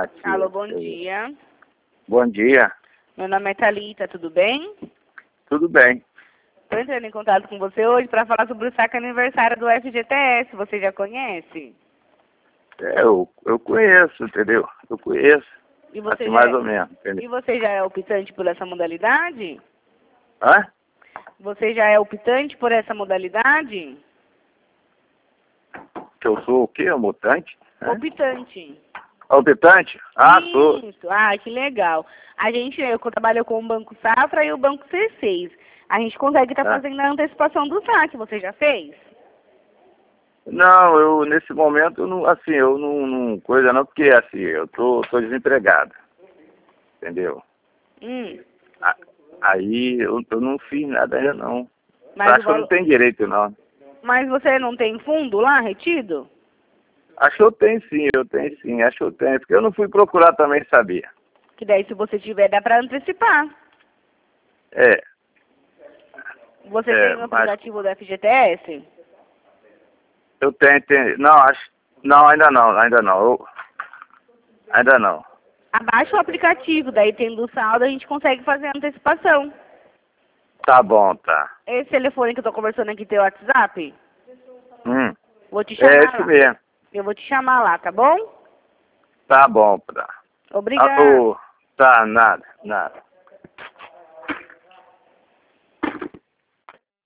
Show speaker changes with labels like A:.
A: alternativo.
B: Alô, bom dia.
A: Bom dia.
B: Meu nome é Thalita, tudo bem?
A: Tudo bem.
B: Estou entrando em contato com você hoje para falar sobre o saque aniversário do FGTS. Você já conhece?
A: Eu conheço, entendeu? Eu conheço.
B: E você
A: assim,
B: já
A: mais ou menos, entendeu?
B: E você já é optante por essa modalidade?
A: Hã?
B: Você já é optante por essa modalidade?
A: Que eu sou o quê? Um mutante? Hã?
B: Optante.
A: Optante? Sou.
B: Isso. Ah, que legal. Eu trabalho com o Banco Safra e o Banco C6. A gente consegue estar fazendo a antecipação do saque. Você já fez?
A: Não, nesse momento, eu não coisa não, porque assim, eu tô desempregado, entendeu? Aí eu não fiz nada ainda não. Acho que eu não tenho direito não.
B: Mas você não tem fundo lá retido?
A: Acho que eu tenho sim, acho que eu tenho, porque eu não fui procurar também, sabia?
B: Que daí se você tiver dá para antecipar.
A: É.
B: Você tem o aplicativo do FGTS?
A: Eu tenho. Não, não, ainda não. Ainda não.
B: Abaixa o aplicativo, daí tendo saldo a gente consegue fazer a antecipação.
A: Tá bom, tá.
B: Esse telefone que eu tô conversando aqui tem o WhatsApp? Vou te chamar
A: É esse
B: lá.
A: mesmo.
B: Eu vou te chamar lá, tá bom?
A: Tá bom, tá.
B: Obrigada.
A: Tá, nada.